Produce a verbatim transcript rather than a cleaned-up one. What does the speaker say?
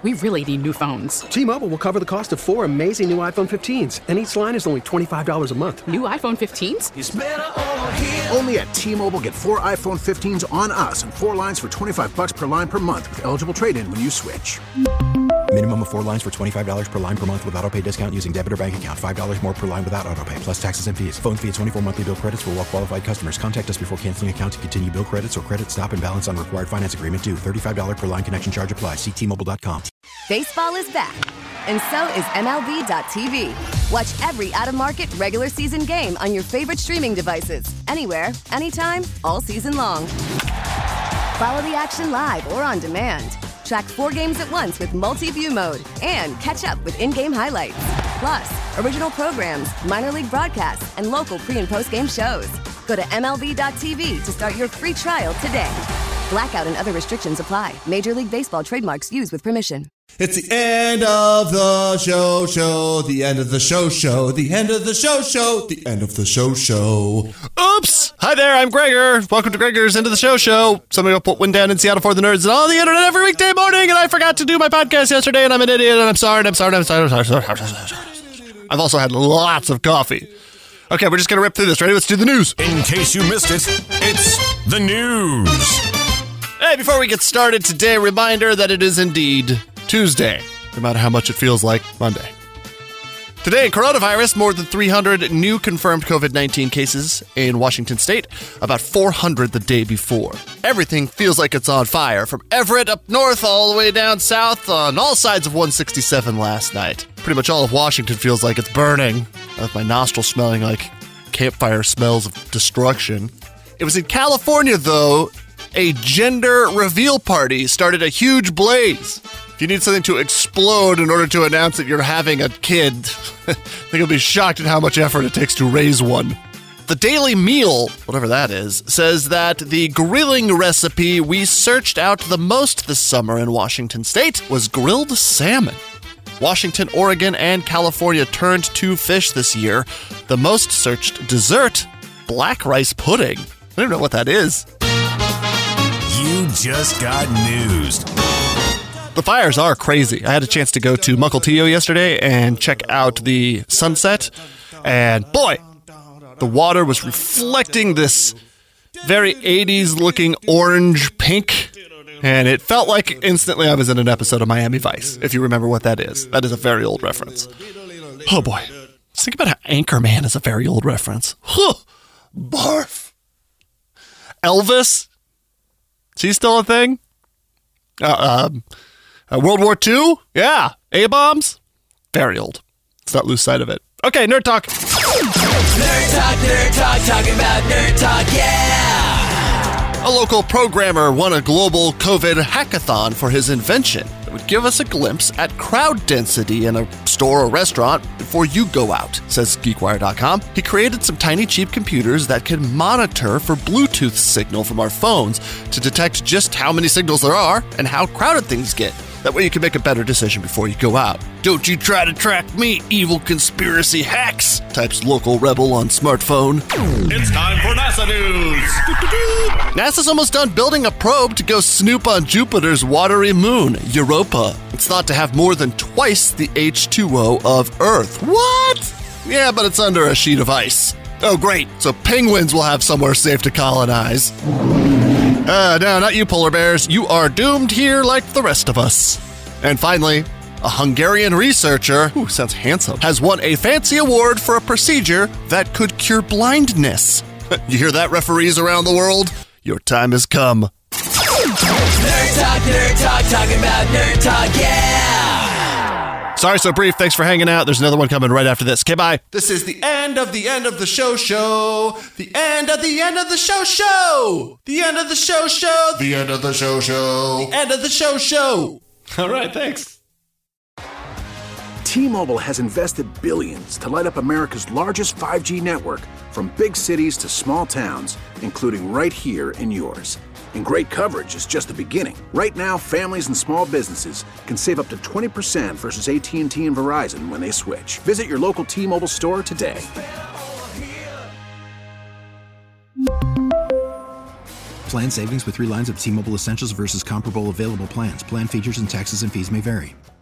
We really need new phones. T-Mobile will cover the cost of four amazing new iPhone fifteens, and each line is only twenty-five dollars a month. New iPhone fifteens? It's better over here. Only at T-Mobile, get four iPhone fifteens on us and four lines for twenty-five dollars per line per month with eligible trade-in when you switch. Minimum of four lines for twenty-five dollars per line per month with autopay discount using debit or bank account. five dollars more per line without autopay, plus taxes and fees. Phone fee at twenty-four monthly bill credits for well-qualified customers. Contact us before canceling account to continue bill credits or credit stop and balance on required finance agreement due. thirty-five dollars per line connection charge applies. See T Mobile dot com. Baseball is back, and so is M L B dot T V. Watch every out-of-market regular season game on your favorite streaming devices. Anywhere, anytime, all season long. Follow the action live or on demand. Track four games at once with multi-view mode and catch up with in-game highlights. Plus, original programs, minor league broadcasts, and local pre- and post-game shows. Go to M L B dot T V to start your free trial today. Blackout and other restrictions apply. Major League Baseball trademarks used with permission. It's the end of the show show, the end of the show show, the end of the show show, the end of the show show. Oops! Hi there, I'm Gregor. Welcome to Gregor's End of the Show Show. Somebody put one down in Seattle for the nerds and all the internet every weekday morning, and I forgot to do my podcast yesterday, and I'm an idiot, and I'm sorry, and I'm sorry, and I'm sorry, I'm sorry, I'm sorry, I'm sorry. I've also had lots of coffee. Okay, we're just gonna rip through this. Ready? Let's do the news. In case you missed it, it's the news. Hey, before we get started today, reminder that it is indeed Tuesday, no matter how much it feels like Monday. Today, coronavirus, more than three hundred new confirmed covid nineteen cases in Washington state, about four hundred the day before. Everything feels like it's on fire, from Everett up north all the way down south on all sides of one sixty-seven last night. Pretty much all of Washington feels like it's burning, with my nostrils smelling like campfire smells of destruction. It was in California, though, a gender reveal party started a huge blaze. If you need something to explode in order to announce that you're having a kid, I think you'll be shocked at how much effort it takes to raise one. The Daily Meal, whatever that is, says that the grilling recipe we searched out the most this summer in Washington state was grilled salmon. Washington, Oregon, and California turned to fish this year. The most searched dessert, black rice pudding. I don't know what that is. You just got newsed. The fires are crazy. I had a chance to go to Mukilteo yesterday and check out the sunset, and boy, the water was reflecting this very eighties-looking orange pink, and it felt like instantly I was in an episode of Miami Vice, if you remember what that is. That is a very old reference. Oh boy. Let's think about how Anchorman is a very old reference. Huh. Barf. Elvis? Is he still a thing? Uh, um... Uh, World War Two? Yeah. A-bombs? Very old. Let's not lose sight of it. Okay, Nerd Talk. Nerd Talk, Nerd Talk, talking about Nerd Talk, yeah! A local programmer won a global COVID hackathon for his invention that would give us a glimpse at crowd density in a store or restaurant before you go out, says GeekWire dot com. He created some tiny cheap computers that can monitor for Bluetooth signal from our phones to detect just how many signals there are and how crowded things get. That way you can make a better decision before you go out. Don't you try to track me, evil conspiracy hacks, types local rebel on smartphone. It's time for NASA news. NASA's almost done building a probe to go snoop on Jupiter's watery moon, Europa. It's thought to have more than twice the H two O of Earth. What? Yeah, but it's under a sheet of ice. Oh, great. So penguins will have somewhere safe to colonize. Uh, no, not you, polar bears. You are doomed here like the rest of us. And finally, a Hungarian researcher, who sounds handsome, has won a fancy award for a procedure that could cure blindness. You hear that, referees around the world? Your time has come. Nerd Talk, Nerd Talk, talking about Nerd Talk, yeah! Sorry so brief. Thanks for hanging out. There's another one coming right after this. Okay, bye. This is the end of the end of the show show. The end of the end of the show show. The end of the show show. The end of the show show. The end of the show show. All right, thanks. T-Mobile has invested billions to light up America's largest five G network, from big cities to small towns, including right here in yours. And great coverage is just the beginning. Right now, families and small businesses can save up to twenty percent versus A T and T and Verizon when they switch. Visit your local T-Mobile store today. Plan savings with three lines of T-Mobile Essentials versus comparable available plans. Plan features and taxes and fees may vary.